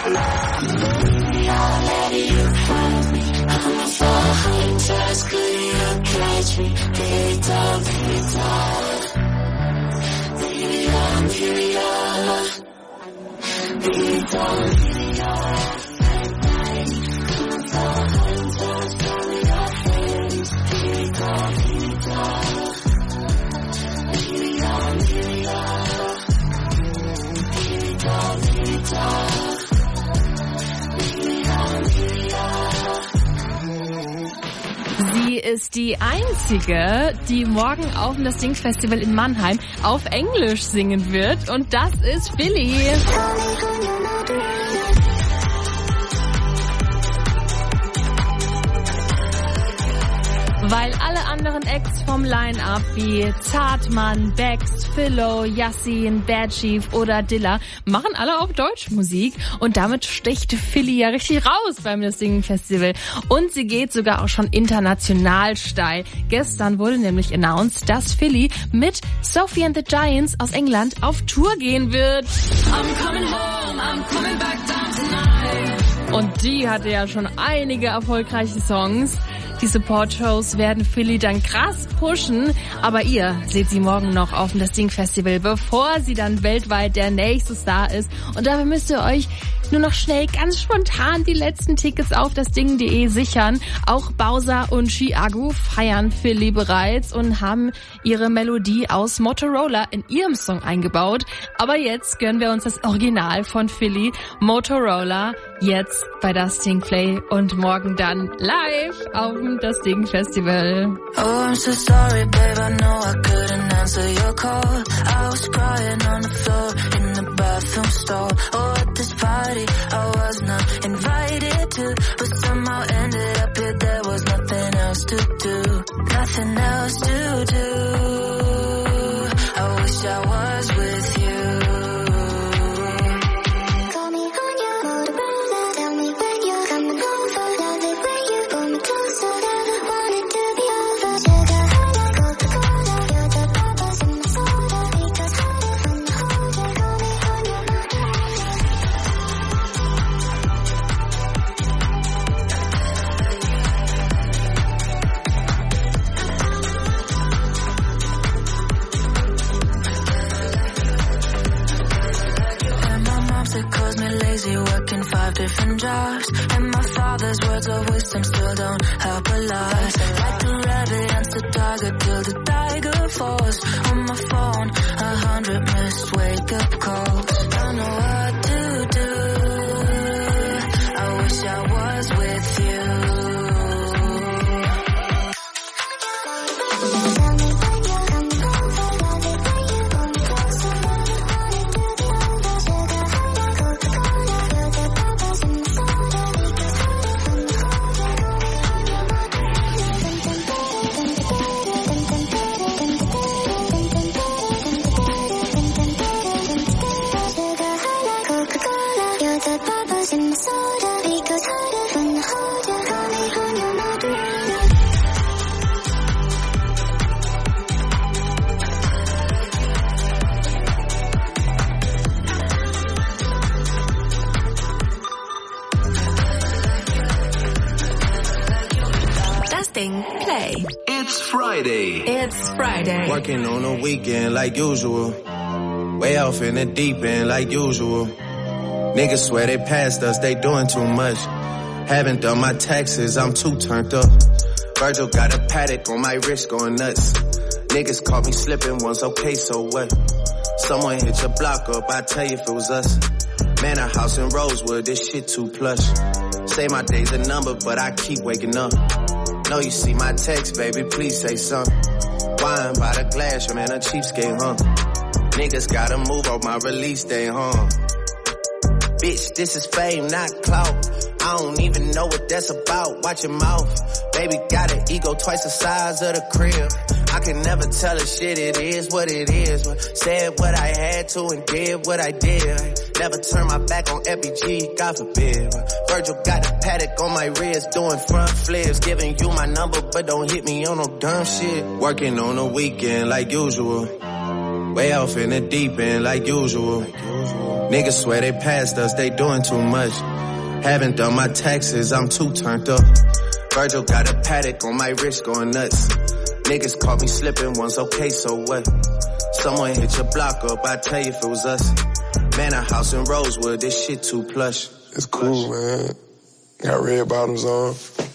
Sie ist die einzige, die morgen auf dem Das Ding Festival in Mannheim auf Englisch singen wird. Und das ist Philly. Weil alle anderen Acts vom Line-Up wie Zartmann, Bex, Philo, Yassin, Bad Chief oder Dilla machen alle auf Deutsch Musik und damit sticht Philly ja richtig raus beim Das Ding Festival und sie geht sogar auch schon international steil. Gestern wurde nämlich announced, dass Philly mit Sophie and the Giants aus England auf Tour gehen wird. I'm coming home, I'm coming back down tonight. Und die hatte ja schon einige erfolgreiche Songs. Die Support-Shows werden Philly dann krass pushen, aber ihr seht sie morgen noch auf dem Das Ding Festival, bevor sie dann weltweit der nächste Star ist. Und dafür müsst ihr euch nur noch schnell ganz spontan die letzten Tickets auf dasding punkt de sichern. Auch Bowser und Chiago feiern Philly bereits und haben ihre Melodie aus Motorola in ihrem Song eingebaut. Aber jetzt gönnen wir uns das Original von Philly, Motorola, jetzt bei Das Ding Play und morgen dann live auf dem Das Ding Festival. Oh, I'm so sorry, babe, I know I couldn't answer your call. I was crying on the floor in the bathroom stall. Oh, at this party I was not invited to, but somehow ended up here, there was nothing else to do. Nothing else to do. I wish I was with you. Working five different jobs, and my father's words of wisdom still don't help a lot. Like the rabbit and the tiger till the tiger falls. On my phone, a hundred missed wake-up calls. Don't know what to do. I wish I was with you. Play. It's Friday. It's Friday. Working on a weekend like usual. Way off in the deep end like usual. Niggas swear they passed us, they doing too much. Haven't done my taxes, I'm too turned up. Virgil got a paddock on my wrist going nuts. Niggas caught me slipping once, okay, so what? Someone hit your block up, I tell you if it was us. Man, a house in Rosewood, this shit too plush. Say my day's a number, but I keep waking up. Know you see my text, baby, please say something. Wine by the glass, your man a cheapskate, huh? Niggas gotta move on my release day, huh? Bitch, this is fame, not clout. I don't even know what that's about, watch your mouth. Baby got an ego twice the size of the crib. I can never tell a shit, it is what it is. Said what I had to and did what I did. Never turn my back on F B G, God forbid. Virgil got a paddock on my wrist, doing front flips. Giving you my number, but don't hit me on no dumb shit. Working on a weekend like usual. Way off in the deep end like usual. Niggas swear they passed us, they doing too much. Haven't done my taxes, I'm too turned up. Virgil got a paddock on my wrist going nuts. Niggas caught me slipping once, okay, so what? Someone hit your block up, I tell you if it was us. Man, a house in Rosewood, this shit too plush. It's cool, man. Got red bottoms on.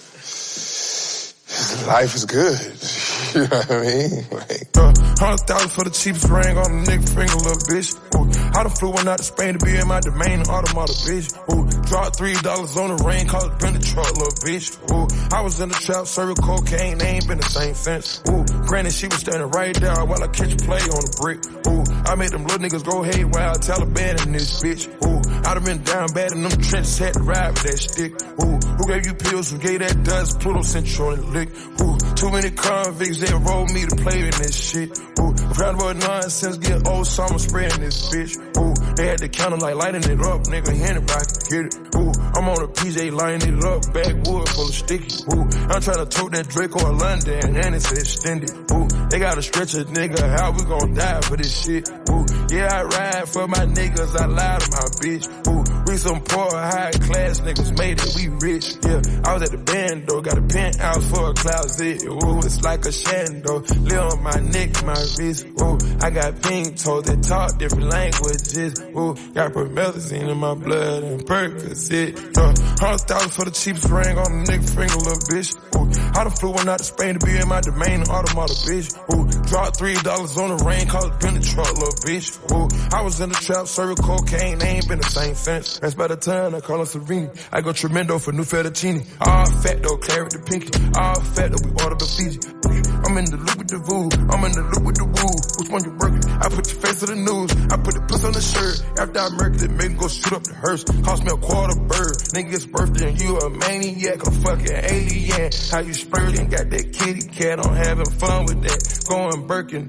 Life is good. You know what I mean? Like, uh, hundred thousand for the cheapest ring on the nigga finger, little bitch. Ooh, I done flew one out to Spain to be in my domain, an automata, bitch. Ooh, dropped three dollars on the rain, called it been the truck, little bitch. Ooh, I was in the trap, serving cocaine, they ain't been the same since. Ooh, granted, she was standing right there while I catch a play on the brick. Ooh, I made them little niggas go haywire, Taliban in this bitch. Ooh, I done been down bad in them trenches, had to ride with that stick. Ooh, who gave you pills, who gave that dust, Pluto sent you on the lick. Ooh, too many convicts, they rolled me to play in this shit. Ooh, proud about nonsense, get old summer spreading this bitch. Ooh, they had the counter like lighting it up, nigga, anybody can get it. Ooh, I'm on a P J lighting it up, backwood full of sticky. Ooh, I'm trying to tote that Draco in London, and it's extended. Ooh, they gotta stretch a nigga, how we gon' die for this shit? Ooh, yeah, I ride for my niggas, I lie to my bitch. Ooh, we some poor, high class niggas made it, we rich. Yeah, I was at the band though, got a penthouse for a closet. Ooh, it's like a shando, live on my neck, my wrist. Ooh, I got pink toes that talk different languages. Ooh, got promethazine in my blood and Percocet. Uh, hundred thousand for the cheapest ring on the nigga finger, little bitch. Ooh, I done flew one out to Spain to be in my domain, an automata, bitch. Ooh, dropped three dollars on the rain, called it been the truck, little bitch. Ooh, I was in the trap, serving cocaine, they ain't been the same since. That's by the time I call him Serene. I go tremendo for new fettuccine. All fat though, claret the pinky. All fat though, we order the Fiji. I'm in the loop with the voo, I'm in the loop with the woo. Which one you working? I put your face to the news, I put the puss on the shirt. After I murdered it, make me go shoot up the hearse. Cost me a quarter bird, nigga's birthday and you a maniac, a fucking alien. How you spurting, got that kitty cat, I'm having fun with that. Going Birkin.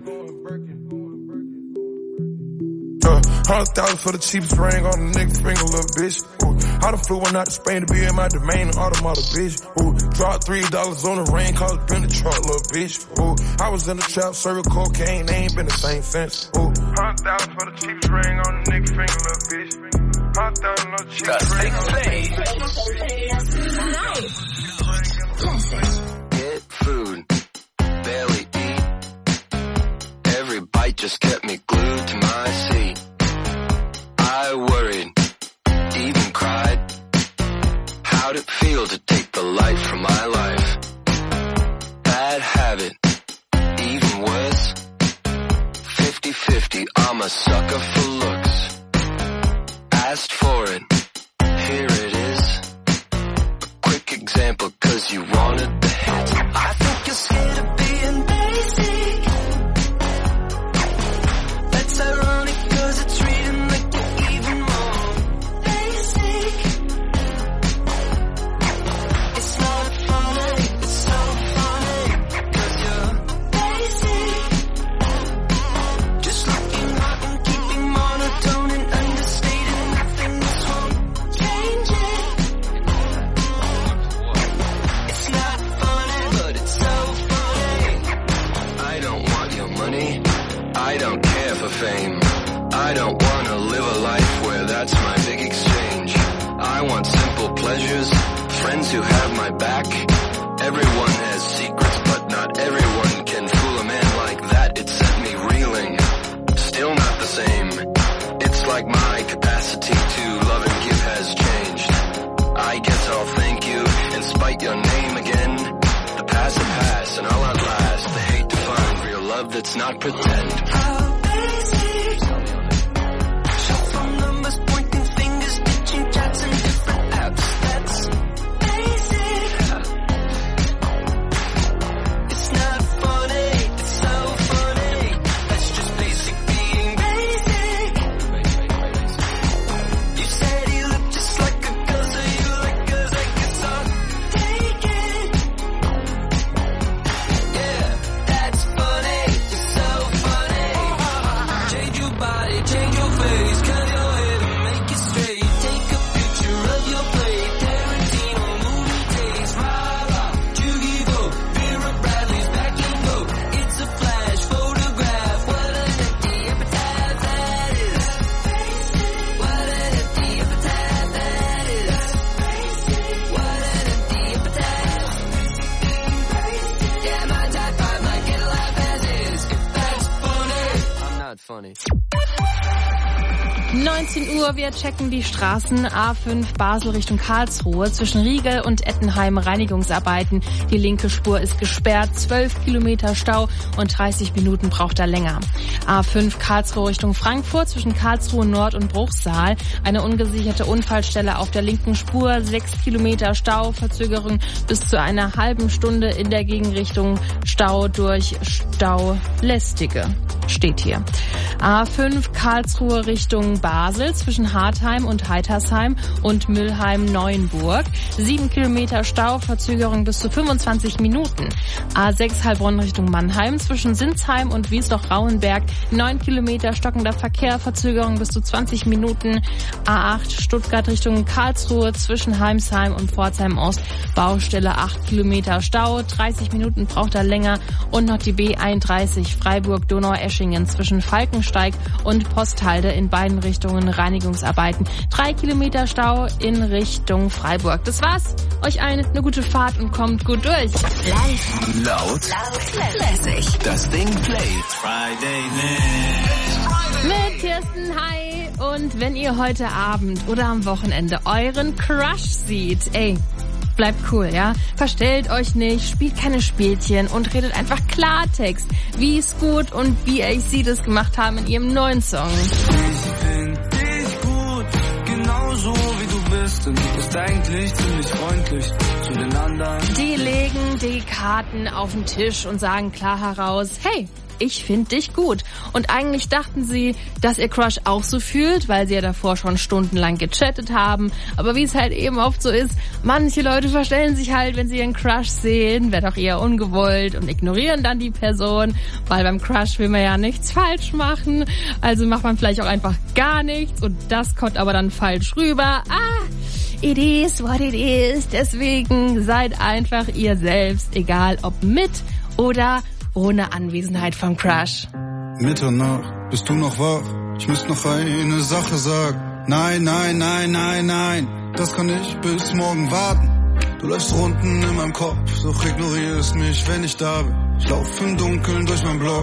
Uh, hundred thousand for the cheapest ring on the nigga finger, little bitch. Ooh, I done flew one out to Spain to be in my domain, an automata, bitch. Ooh, dropped three dollars on the rain, called it been the truck, little bitch. Ooh, I was in the trap, serving cocaine, they ain't been the same since. Ooh, hundred thousand for the cheapest ring on the nigga finger, little bitch. Hundred thousand on the cheapest ring on the Get food, barely eat. Every bite just kept me glued to my seat. I worried, even cried. How'd it feel to take the light from my life? Bad habit, even worse. fifty fifty, I'm a sucker for looks. Asked for it, here it is. A quick example, cause you wanted the hit. I think you're scared of being basic. That's ironic, cause it's reading like you're even more basic. It's not funny, it's so funny, cause you're basic. Just looking hot and keeping monotone and understated, nothing else won't change it. It's not funny, but it's so funny. I don't want your money, I don't care for fame. I don't wanna live a life where that's my big exchange. I want simple pleasures, friends who have my back. Everyone has secrets, but not everyone can fool a man like that. It set me reeling, still not the same. It's like my capacity to love and give has changed. I guess I'll thank you and spite your name again. The past will pass and I'll outlast the hate to find real love that's not pretend. How basic. Shuffle numbers, pointing fingers, pitching chats and different apps. That's basic. It's not funny, it's so funny. That's just basic being basic. You said you look just like a girl, so you like girls, I guess I'll take it. Yeah, that's funny, it's so funny. funny. neunzehn Uhr, wir checken die Straßen. A fünf Basel Richtung Karlsruhe. Zwischen Riegel und Ettenheim Reinigungsarbeiten. Die linke Spur ist gesperrt. zwölf Kilometer Stau und dreißig Minuten braucht er länger. A fünf Karlsruhe Richtung Frankfurt. Zwischen Karlsruhe Nord und Bruchsal. Eine ungesicherte Unfallstelle auf der linken Spur. sechs Kilometer Stau. Verzögerung bis zu einer halben Stunde in der Gegenrichtung. Stau durch Staulästige. Steht hier. A fünf Karlsruhe Richtung Basel zwischen Hartheim und Heitersheim und Mülheim-Neuenburg. Sieben Kilometer Stau, Verzögerung bis zu fünfundzwanzig Minuten. A sechs Heilbronn Richtung Mannheim zwischen Sinsheim und Wiesloch-Rauenberg. Neun Kilometer stockender Verkehr, Verzögerung bis zu zwanzig Minuten. A acht Stuttgart Richtung Karlsruhe zwischen Heimsheim und Pforzheim Ost. Baustelle acht Kilometer Stau, dreißig Minuten braucht er länger. Und noch die B einunddreißig Freiburg-Donaueschingen zwischen Falkensteig und Posthalde in beiden Richtungen Reinigungsarbeiten. Drei Kilometer Stau in Richtung Freiburg. Das war's. Euch allen eine gute Fahrt und kommt gut durch. Live. Laut. Laut. Lässig. Das Ding playt. Friday Mit Kirsten, hi. Und wenn ihr heute Abend oder am Wochenende euren Crush seht, ey, bleibt cool, ja? Verstellt euch nicht, spielt keine Spielchen und redet einfach Klartext, wie Scoot und B A C das gemacht haben in ihrem neuen Song. Ich find dich gut, genauso wie du bist. Und du bist eigentlich ziemlich freundlich zu den anderen. Die legen die Karten auf den Tisch und sagen klar heraus, hey, ich find dich gut. Und eigentlich dachten sie, dass ihr Crush auch so fühlt, weil sie ja davor schon stundenlang gechattet haben. Aber wie es halt eben oft so ist, manche Leute verstellen sich halt, wenn sie ihren Crush sehen, wird auch eher ungewollt und ignorieren dann die Person, weil beim Crush will man ja nichts falsch machen. Also macht man vielleicht auch einfach gar nichts und das kommt aber dann falsch rüber. Ah, it is what it is. Deswegen seid einfach ihr selbst, egal ob mit oder ohne Anwesenheit vom Crush. Mitternacht, bist du noch wach? Ich muss noch eine Sache sagen. Nein, nein, nein, nein, nein, das kann ich bis morgen warten. Du läufst Runden in meinem Kopf, doch ignorierst mich, wenn ich da bin. Ich lauf im Dunkeln durch mein Block,